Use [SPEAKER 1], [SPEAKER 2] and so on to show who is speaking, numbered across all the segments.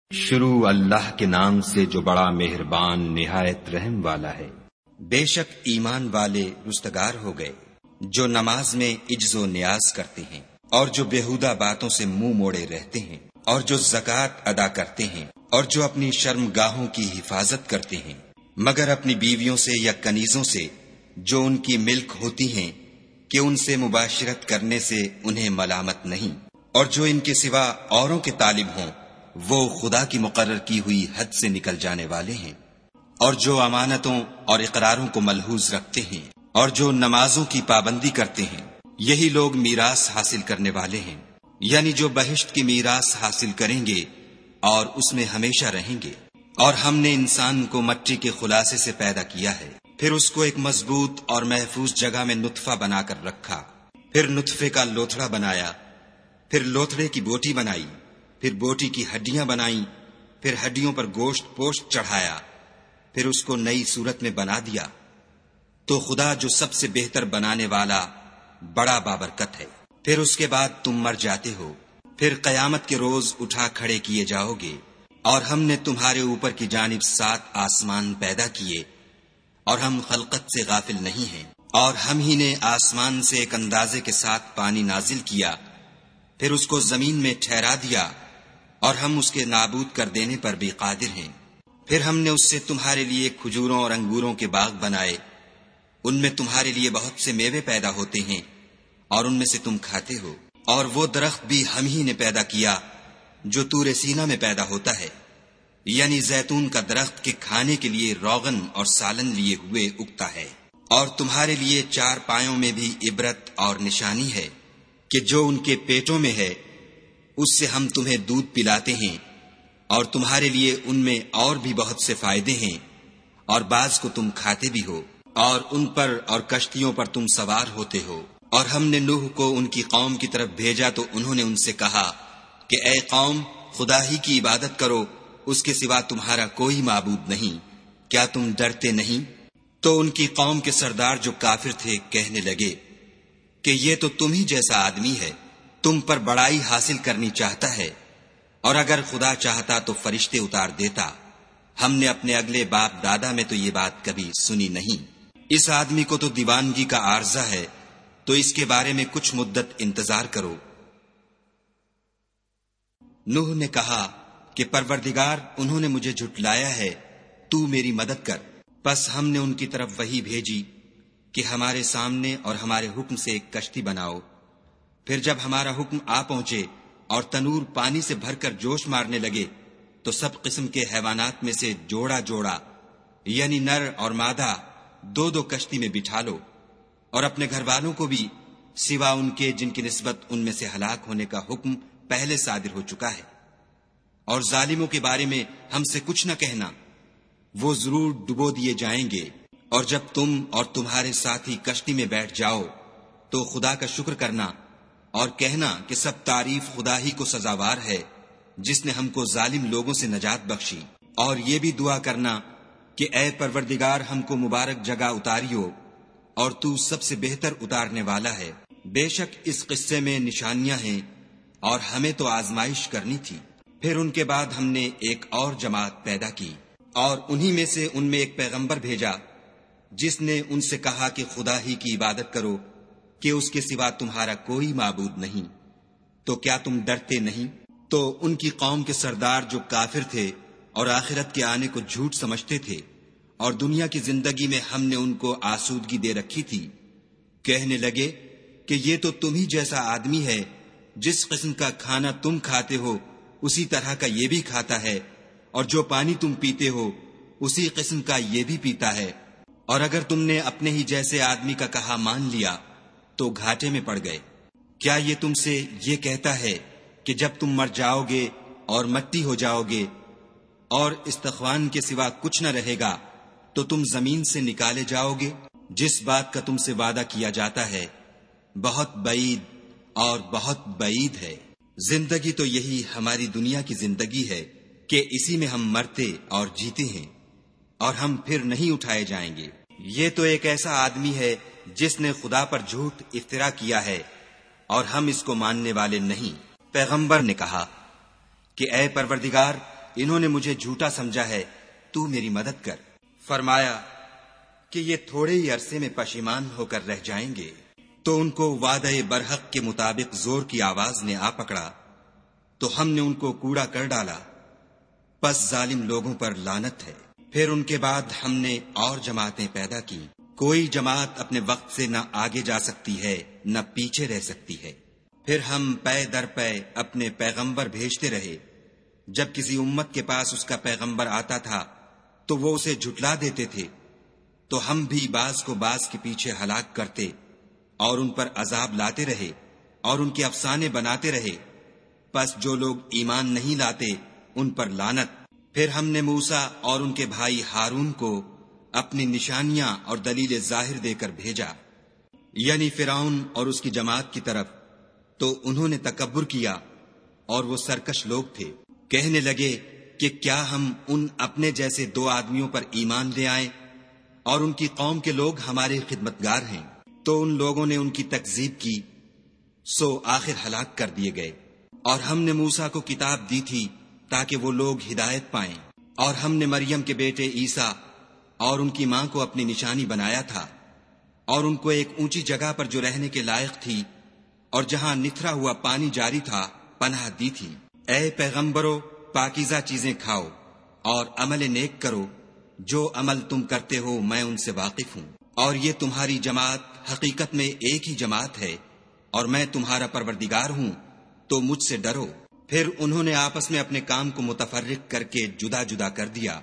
[SPEAKER 1] شروع اللہ کے نام سے جو بڑا مہربان نہایت رحم والا ہے۔
[SPEAKER 2] بے شک ایمان والے رستگار ہو گئے جو نماز میں عجز و نیاز کرتے ہیں اور جو بیہودہ باتوں سے منہ موڑے رہتے ہیں اور جو زکوٰۃ ادا کرتے ہیں اور جو اپنی شرم گاہوں کی حفاظت کرتے ہیں مگر اپنی بیویوں سے یا کنیزوں سے جو ان کی ملک ہوتی ہیں کہ ان سے مباشرت کرنے سے انہیں ملامت نہیں، اور جو ان کے سوا اوروں کے طالب ہوں وہ خدا کی مقرر کی ہوئی حد سے نکل جانے والے ہیں، اور جو امانتوں اور اقراروں کو ملحوظ رکھتے ہیں اور جو نمازوں کی پابندی کرتے ہیں، یہی لوگ میراث حاصل کرنے والے ہیں، یعنی جو بہشت کی میراث حاصل کریں گے اور اس میں ہمیشہ رہیں گے۔ اور ہم نے انسان کو مٹی کے خلاصے سے پیدا کیا ہے، پھر اس کو ایک مضبوط اور محفوظ جگہ میں نطفہ بنا کر رکھا، پھر نطفے کا لوتھڑا بنایا، پھر لوتھڑے کی بوٹی بنائی، پھر بوٹی کی ہڈیاں بنائیں، پھر ہڈیوں پر گوشت پوشت چڑھایا، پھر اس کو نئی صورت میں بنا دیا۔ تو خدا جو سب سے بہتر بنانے والا بڑا بابرکت ہے۔ پھر اس کے بعد تم مر جاتے ہو، پھر قیامت کے روز اٹھا کھڑے کیے جاؤ گے، اور ہم نے تمہارے اوپر کی جانب 7 آسمان پیدا کیے، اور ہم خلقت سے غافل نہیں ہیں، اور ہم ہی نے آسمان سے ایک اندازے کے ساتھ پانی نازل کیا، پھر اس کو زمین میں ٹھہرا دیا، اور ہم اس کے نابود کر دینے پر بھی قادر ہیں۔ پھر ہم نے اس سے تمہارے لیے کھجوروں اور انگوروں کے باغ بنائے، ان میں تمہارے لیے بہت سے میوے پیدا ہوتے ہیں اور ان میں سے تم کھاتے ہو، اور وہ درخت بھی ہم ہی نے پیدا کیا جو طور سینا میں پیدا ہوتا ہے، یعنی زیتون کا درخت کے کھانے کے لیے روغن اور سالن لیے ہوئے اگتا ہے۔ اور تمہارے لیے 4 پایوں میں بھی عبرت اور نشانی ہے کہ جو ان کے پیٹوں میں ہے اس سے ہم تمہیں دودھ پلاتے ہیں، اور تمہارے لیے ان میں اور بھی بہت سے فائدے ہیں، اور بعض کو تم کھاتے بھی ہو، اور ان پر اور کشتیوں پر تم سوار ہوتے ہو۔ اور ہم نے نوح کو ان کی قوم کی طرف بھیجا تو انہوں نے ان سے کہا کہ اے قوم، خدا ہی کی عبادت کرو، اس کے سوا تمہارا کوئی معبود نہیں، کیا تم ڈرتے نہیں؟ تو ان کی قوم کے سردار جو کافر تھے کہنے لگے کہ یہ تو تم ہی جیسا آدمی ہے، تم پر بڑائی حاصل کرنی چاہتا ہے، اور اگر خدا چاہتا تو فرشتے اتار دیتا، ہم نے اپنے اگلے باپ دادا میں تو یہ بات کبھی سنی نہیں۔ اس آدمی کو تو دیوانگی کا عارضہ ہے، تو اس کے بارے میں کچھ مدت انتظار کرو۔ نوح نے کہا کہ پروردگار، انہوں نے مجھے جھٹلایا ہے، تو میری مدد کر۔ پس ہم نے ان کی طرف وحی بھیجی کہ ہمارے سامنے اور ہمارے حکم سے ایک کشتی بناؤ۔ پھر جب ہمارا حکم آ پہنچے اور تنور پانی سے بھر کر جوش مارنے لگے تو سب قسم کے حیوانات میں سے جوڑا جوڑا، یعنی نر اور مادہ، 2 کشتی میں بٹھا لو، اور اپنے گھر والوں کو بھی سوا ان کے جن کی نسبت ان میں سے ہلاک ہونے کا حکم پہلے صادر ہو چکا ہے۔ اور ظالموں کے بارے میں ہم سے کچھ نہ کہنا، وہ ضرور ڈبو دیے جائیں گے۔ اور جب تم اور تمہارے ساتھی کشتی میں بیٹھ جاؤ تو خدا کا شکر کرنا اور کہنا کہ سب تعریف خدا ہی کو سزاوار ہے جس نے ہم کو ظالم لوگوں سے نجات بخشی، اور یہ بھی دعا کرنا کہ اے پروردگار، ہم کو مبارک جگہ اتاریو، اور تو سب سے بہتر اتارنے والا ہے۔ بے شک اس قصے میں نشانیاں ہیں اور ہمیں تو آزمائش کرنی تھی۔ پھر ان کے بعد ہم نے ایک اور جماعت پیدا کی، اور انہی میں سے ان میں ایک پیغمبر بھیجا جس نے ان سے کہا کہ خدا ہی کی عبادت کرو کہ اس کے سوا تمہارا کوئی معبود نہیں، تو کیا تم ڈرتے نہیں؟ تو ان کی قوم کے سردار جو کافر تھے اور آخرت کے آنے کو جھوٹ سمجھتے تھے اور دنیا کی زندگی میں ہم نے ان کو آسودگی دے رکھی تھی، کہنے لگے کہ یہ تو تم ہی جیسا آدمی ہے، جس قسم کا کھانا تم کھاتے ہو اسی طرح کا یہ بھی کھاتا ہے، اور جو پانی تم پیتے ہو اسی قسم کا یہ بھی پیتا ہے، اور اگر تم نے اپنے ہی جیسے آدمی کا کہا مان لیا تو گھاٹے میں پڑ گئے۔ کیا یہ تم سے یہ کہتا ہے کہ جب تم مر جاؤ گے اور مٹی ہو جاؤ گے اور استخوان کے سوا کچھ نہ رہے گا تو تم زمین سے نکالے جاؤ گے؟ جس بات کا تم سے وعدہ کیا جاتا ہے بہت بعید اور بہت بعید ہے۔ زندگی تو یہی ہماری دنیا کی زندگی ہے کہ اسی میں ہم مرتے اور جیتے ہیں، اور ہم پھر نہیں اٹھائے جائیں گے۔ یہ تو ایک ایسا آدمی ہے جس نے خدا پر جھوٹ افترا کیا ہے، اور ہم اس کو ماننے والے نہیں۔ پیغمبر نے کہا کہ اے پروردگار، انہوں نے مجھے جھوٹا سمجھا ہے، تو میری مدد کر۔ فرمایا کہ یہ تھوڑے ہی عرصے میں پشیمان ہو کر رہ جائیں گے۔ تو ان کو وعدہ برحق کے مطابق زور کی آواز نے آ پکڑا، تو ہم نے ان کو کوڑا کر ڈالا، پس ظالم لوگوں پر لعنت ہے۔ پھر ان کے بعد ہم نے اور جماعتیں پیدا کی۔ کوئی جماعت اپنے وقت سے نہ آگے جا سکتی ہے نہ پیچھے رہ سکتی ہے۔ پھر ہم پے در پے اپنے پیغمبر بھیجتے رہے۔ جب کسی امت کے پاس اس کا پیغمبر آتا تھا تو وہ اسے جھٹلا دیتے تھے، تو ہم بھی بعض کو بعض کے پیچھے ہلاک کرتے اور ان پر عذاب لاتے رہے اور ان کے افسانے بناتے رہے۔ پس جو لوگ ایمان نہیں لاتے ان پر لعنت۔ پھر ہم نے موسیٰ اور ان کے بھائی ہارون کو اپنی نشانیاں اور دلیل ظاہر دے کر بھیجا، یعنی فرعون اور اس کی جماعت کی طرف، تو انہوں نے تکبر کیا اور وہ سرکش لوگ تھے۔ کہنے لگے کہ کیا ہم ان اپنے جیسے 2 آدمیوں پر ایمان لے آئیں اور ان کی قوم کے لوگ ہمارے خدمتگار ہیں؟ تو ان لوگوں نے ان کی تکذیب کی، سو آخر ہلاک کر دیے گئے۔ اور ہم نے موسیٰ کو کتاب دی تھی تاکہ وہ لوگ ہدایت پائیں، اور ہم نے مریم کے بیٹے عیسیٰ اور ان کی ماں کو اپنی نشانی بنایا تھا، اور ان کو ایک اونچی جگہ پر جو رہنے کے لائق تھی اور جہاں نتھرا ہوا پانی جاری تھا پناہ دی تھی۔ اے پیغمبرو، پاکیزہ چیزیں کھاؤ اور عمل نیک کرو، جو عمل تم کرتے ہو میں ان سے واقف ہوں، اور یہ تمہاری جماعت حقیقت میں ایک ہی جماعت ہے، اور میں تمہارا پروردگار ہوں، تو مجھ سے ڈرو۔ پھر انہوں نے آپس میں اپنے کام کو متفرق کر کے جدا جدا کر دیا۔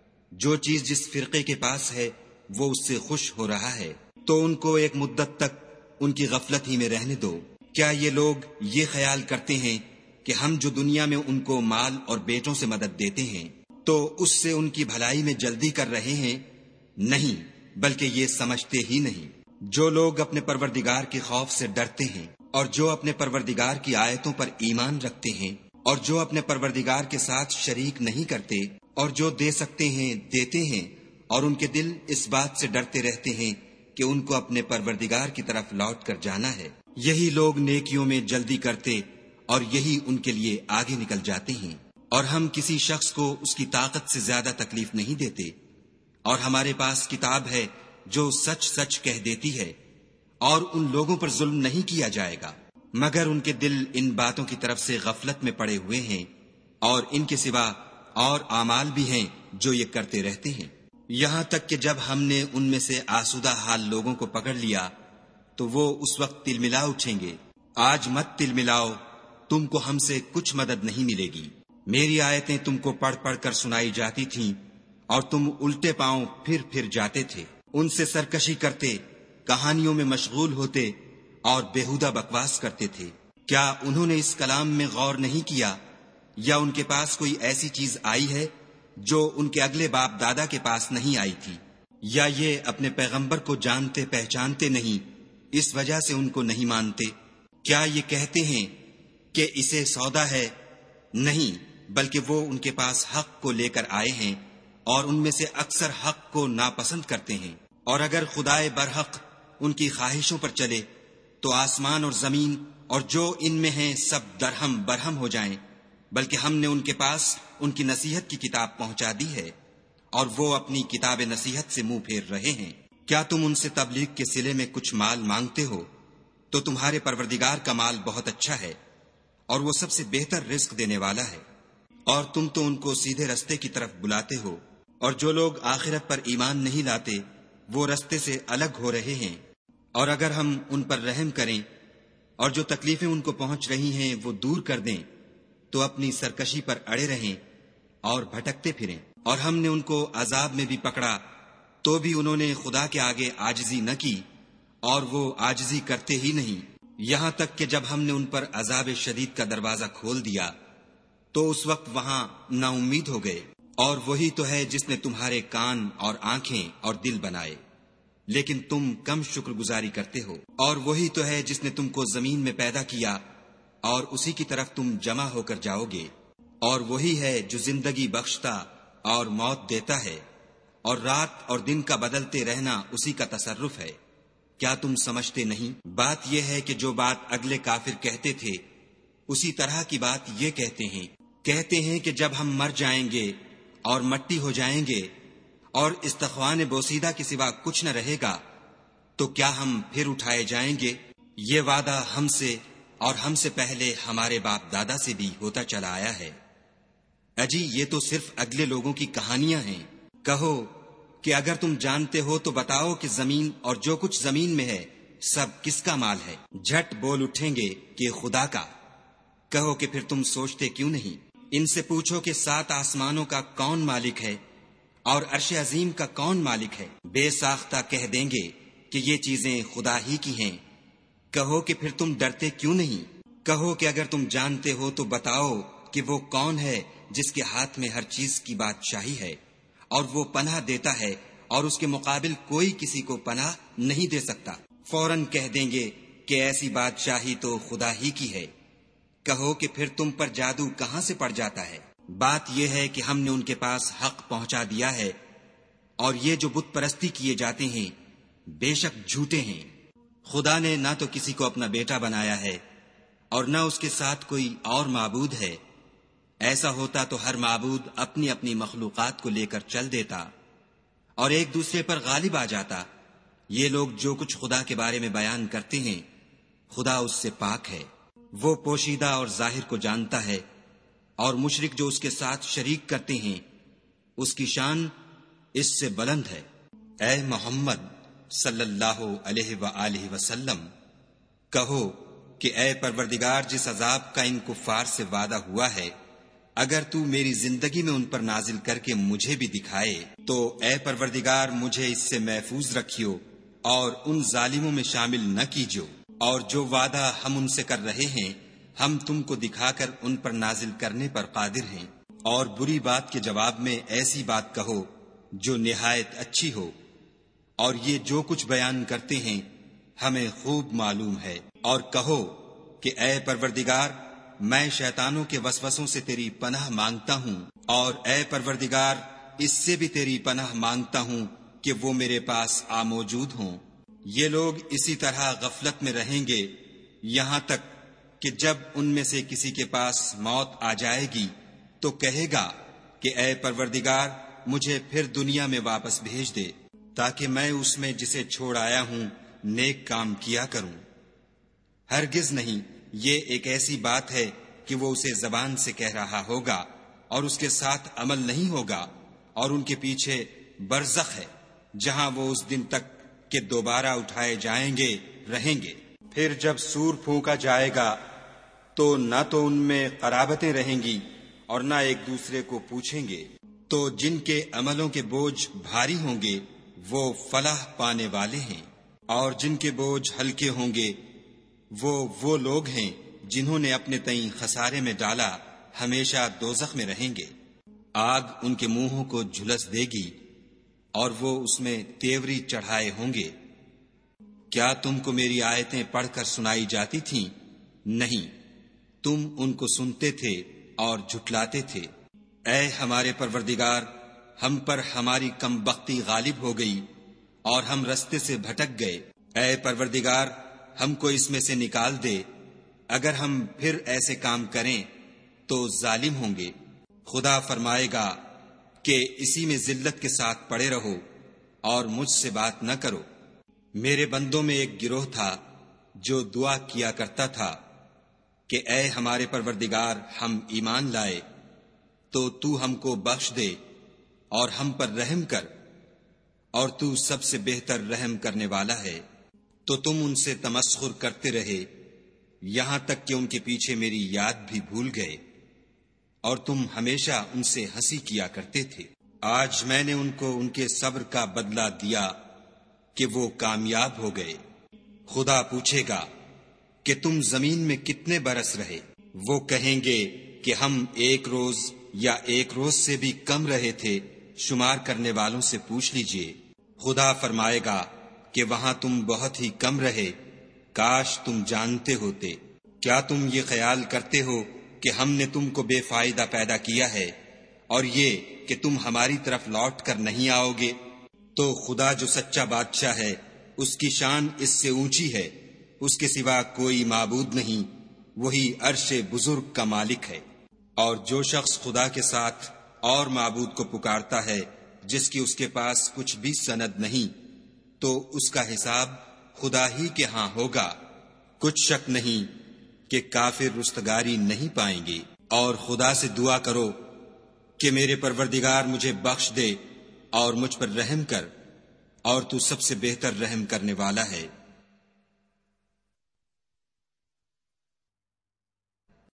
[SPEAKER 2] جو چیز جس فرقے کے پاس ہے وہ اس سے خوش ہو رہا ہے، تو ان کو ایک مدت تک ان کی غفلت ہی میں رہنے دو۔ کیا یہ لوگ یہ خیال کرتے ہیں کہ ہم جو دنیا میں ان کو مال اور بیٹوں سے مدد دیتے ہیں تو اس سے ان کی بھلائی میں جلدی کر رہے ہیں؟ نہیں، بلکہ یہ سمجھتے ہی نہیں۔ جو لوگ اپنے پروردگار کے خوف سے ڈرتے ہیں اور جو اپنے پروردگار کی آیتوں پر ایمان رکھتے ہیں اور جو اپنے پروردگار کے ساتھ شریک نہیں کرتے اور جو دے سکتے ہیں دیتے ہیں، اور ان کے دل اس بات سے ڈرتے رہتے ہیں کہ ان کو اپنے پروردگار کی طرف لوٹ کر جانا ہے، یہی لوگ نیکیوں میں جلدی کرتے اور یہی ان کے لیے آگے نکل جاتے ہیں۔ اور ہم کسی شخص کو اس کی طاقت سے زیادہ تکلیف نہیں دیتے، اور ہمارے پاس کتاب ہے جو سچ سچ کہہ دیتی ہے، اور ان لوگوں پر ظلم نہیں کیا جائے گا، مگر ان کے دل ان باتوں کی طرف سے غفلت میں پڑے ہوئے ہیں، اور ان کے سوا اور اعمال بھی ہیں جو یہ کرتے رہتے ہیں۔ یہاں تک کہ جب ہم نے ان میں سے آسودہ حال لوگوں کو پکڑ لیا تو وہ اس وقت تل ملا اٹھیں گے۔ آج مت تل ملاؤ، تم کو ہم سے کچھ مدد نہیں ملے گی۔ میری آیتیں تم کو پڑھ پڑھ کر سنائی جاتی تھیں اور تم الٹے پاؤں پھر پھر جاتے تھے، ان سے سرکشی کرتے، کہانیوں میں مشغول ہوتے اور بیہودہ بکواس کرتے تھے۔ کیا انہوں نے اس کلام میں غور نہیں کیا، یا ان کے پاس کوئی ایسی چیز آئی ہے جو ان کے اگلے باپ دادا کے پاس نہیں آئی تھی؟ یا یہ اپنے پیغمبر کو جانتے پہچانتے نہیں، اس وجہ سے ان کو نہیں مانتے؟ کیا یہ کہتے ہیں کہ اسے سودا ہے؟ نہیں، بلکہ وہ ان کے پاس حق کو لے کر آئے ہیں، اور ان میں سے اکثر حق کو ناپسند کرتے ہیں۔ اور اگر خدائے برحق ان کی خواہشوں پر چلے تو آسمان اور زمین اور جو ان میں ہیں سب درہم برہم ہو جائیں، بلکہ ہم نے ان کے پاس ان کی نصیحت کی کتاب پہنچا دی ہے، اور وہ اپنی کتاب نصیحت سے منہ پھیر رہے ہیں۔ کیا تم ان سے تبلیغ کے صلے میں کچھ مال مانگتے ہو؟ تو تمہارے پروردگار کا مال بہت اچھا ہے، اور وہ سب سے بہتر رزق دینے والا ہے، اور تم تو ان کو سیدھے رستے کی طرف بلاتے ہو، اور جو لوگ آخرت پر ایمان نہیں لاتے وہ رستے سے الگ ہو رہے ہیں۔ اور اگر ہم ان پر رحم کریں اور جو تکلیفیں ان کو پہنچ رہی ہیں وہ دور کر دیں تو اپنی سرکشی پر اڑے رہیں اور بھٹکتے پھریں۔ اور ہم نے ان کو عذاب میں بھی پکڑا تو بھی انہوں نے خدا کے آگے عاجزی نہ کی، اور وہ عاجزی کرتے ہی نہیں، یہاں تک کہ جب ہم نے ان پر عذاب شدید کا دروازہ کھول دیا تو اس وقت وہاں نا امید ہو گئے۔ اور وہی تو ہے جس نے تمہارے کان اور آنکھیں اور دل بنائے، لیکن تم کم شکر گزاری کرتے ہو۔ اور وہی تو ہے جس نے تم کو زمین میں پیدا کیا اور اسی کی طرف تم جمع ہو کر جاؤ گے۔ اور وہی ہے جو زندگی بخشتا اور موت دیتا ہے، اور رات اور دن کا بدلتے رہنا اسی کا تصرف ہے۔ کیا تم سمجھتے نہیں؟ بات یہ ہے کہ جو بات اگلے کافر کہتے تھے اسی طرح کی بات یہ کہتے ہیں، کہتے ہیں کہ جب ہم مر جائیں گے اور مٹی ہو جائیں گے اور استخوان بوسیدہ کے سوا کچھ نہ رہے گا تو کیا ہم پھر اٹھائے جائیں گے؟ یہ وعدہ ہم سے اور ہم سے پہلے ہمارے باپ دادا سے بھی ہوتا چلا آیا ہے۔ اجی یہ تو صرف اگلے لوگوں کی کہانیاں ہیں۔ کہو کہ اگر تم جانتے ہو تو بتاؤ کہ زمین اور جو کچھ زمین میں ہے سب کس کا مال ہے؟ جھٹ بول اٹھیں گے کہ خدا کا۔ کہو کہ پھر تم سوچتے کیوں نہیں؟ ان سے پوچھو کہ 7 آسمانوں کا کون مالک ہے اور عرش عظیم کا کون مالک ہے؟ بے ساختہ کہہ دیں گے کہ یہ چیزیں خدا ہی کی ہیں۔ کہو کہ پھر تم ڈرتے کیوں نہیں؟ کہو کہ اگر تم جانتے ہو تو بتاؤ کہ وہ کون ہے جس کے ہاتھ میں ہر چیز کی بادشاہی ہے اور وہ پناہ دیتا ہے اور اس کے مقابل کوئی کسی کو پناہ نہیں دے سکتا۔ فوراً کہہ دیں گے کہ ایسی بادشاہی تو خدا ہی کی ہے۔ کہو کہ پھر تم پر جادو کہاں سے پڑ جاتا ہے؟ بات یہ ہے کہ ہم نے ان کے پاس حق پہنچا دیا ہے، اور یہ جو بت پرستی کیے جاتے ہیں بے شک جھوٹے ہیں۔ خدا نے نہ تو کسی کو اپنا بیٹا بنایا ہے اور نہ اس کے ساتھ کوئی اور معبود ہے۔ ایسا ہوتا تو ہر معبود اپنی اپنی مخلوقات کو لے کر چل دیتا اور ایک دوسرے پر غالب آ جاتا۔ یہ لوگ جو کچھ خدا کے بارے میں بیان کرتے ہیں خدا اس سے پاک ہے، وہ پوشیدہ اور ظاہر کو جانتا ہے، اور مشرک جو اس کے ساتھ شریک کرتے ہیں اس کی شان اس سے بلند ہے۔ اے محمد صلی اللہ علیہ وآلہ وسلم، کہو کہ اے پروردگار، جس عذاب کا ان کفار سے وعدہ ہوا ہے اگر تو میری زندگی میں ان پر نازل کر کے مجھے بھی دکھائے تو اے پروردگار مجھے اس سے محفوظ رکھیو اور ان ظالموں میں شامل نہ کیجو، اور جو وعدہ ہم ان سے کر رہے ہیں ہم تم کو دکھا کر ان پر نازل کرنے پر قادر ہیں۔ اور بری بات کے جواب میں ایسی بات کہو جو نہایت اچھی ہو، اور یہ جو کچھ بیان کرتے ہیں ہمیں خوب معلوم ہے۔ اور کہو کہ اے پروردگار میں شیطانوں کے وسوسوں سے تیری پناہ مانگتا ہوں، اور اے پروردگار اس سے بھی تیری پناہ مانگتا ہوں کہ وہ میرے پاس آ موجود ہوں۔ یہ لوگ اسی طرح غفلت میں رہیں گے یہاں تک کہ جب ان میں سے کسی کے پاس موت آ جائے گی تو کہے گا کہ اے پروردگار مجھے پھر دنیا میں واپس بھیج دے تاکہ میں اس میں جسے چھوڑ آیا ہوں نیک کام کیا کروں۔ ہرگز نہیں، یہ ایک ایسی بات ہے کہ وہ اسے زبان سے کہہ رہا ہوگا اور اس کے ساتھ عمل نہیں ہوگا، اور ان کے پیچھے برزخ ہے جہاں وہ اس دن تک کہ دوبارہ اٹھائے جائیں گے رہیں گے۔ پھر جب سور پھونکا جائے گا تو نہ تو ان میں قرابتیں رہیں گی اور نہ ایک دوسرے کو پوچھیں گے، تو جن کے عملوں کے بوجھ بھاری ہوں گے وہ فلاح پانے والے ہیں، اور جن کے بوجھ ہلکے ہوں گے وہ لوگ ہیں جنہوں نے اپنے تئیں خسارے میں ڈالا، ہمیشہ دوزخ میں رہیں گے۔ آگ ان کے منہوں کو جھلس دے گی اور وہ اس میں تیوری چڑھائے ہوں گے۔ کیا تم کو میری آیتیں پڑھ کر سنائی جاتی تھیں؟ نہیں، تم ان کو سنتے تھے اور جھٹلاتے تھے۔ اے ہمارے پروردگار، ہم پر ہماری کم بختی غالب ہو گئی اور ہم رستے سے بھٹک گئے۔ اے پروردگار ہم کو اس میں سے نکال دے، اگر ہم پھر ایسے کام کریں تو ظالم ہوں گے۔ خدا فرمائے گا کہ اسی میں ذلت کے ساتھ پڑے رہو اور مجھ سے بات نہ کرو۔ میرے بندوں میں ایک گروہ تھا جو دعا کیا کرتا تھا کہ اے ہمارے پروردگار ہم ایمان لائے تو ہم کو بخش دے اور ہم پر رحم کر، اور تو سب سے بہتر رحم کرنے والا ہے۔ تو تم ان سے تمسخر کرتے رہے یہاں تک کہ ان کے پیچھے میری یاد بھی بھول گئے، اور تم ہمیشہ ان سے ہنسی کیا کرتے تھے۔ آج میں نے ان کو ان کے صبر کا بدلہ دیا کہ وہ کامیاب ہو گئے۔ خدا پوچھے گا کہ تم زمین میں کتنے برس رہے؟ وہ کہیں گے کہ ہم 1 روز یا 1 روز سے بھی کم رہے تھے، شمار کرنے والوں سے پوچھ لیجئے۔ خدا فرمائے گا کہ وہاں تم بہت ہی کم رہے، کاش تم جانتے ہوتے۔ کیا تم یہ خیال کرتے ہو کہ ہم نے تم کو بے فائدہ پیدا کیا ہے اور یہ کہ تم ہماری طرف لوٹ کر نہیں آؤ گے؟ تو خدا جو سچا بادشاہ ہے اس کی شان اس سے اونچی ہے، اس کے سوا کوئی معبود نہیں، وہی عرش بزرگ کا مالک ہے۔ اور جو شخص خدا کے ساتھ اور معبود کو پکارتا ہے جس کی اس کے پاس کچھ بھی سند نہیں، تو اس کا حساب خدا ہی کے ہاں ہوگا۔ کچھ شک نہیں کہ کافر رستگاری نہیں پائیں گے۔ اور خدا سے دعا کرو کہ میرے پروردگار مجھے بخش دے اور مجھ پر رحم کر، اور تو سب سے بہتر رحم کرنے والا ہے۔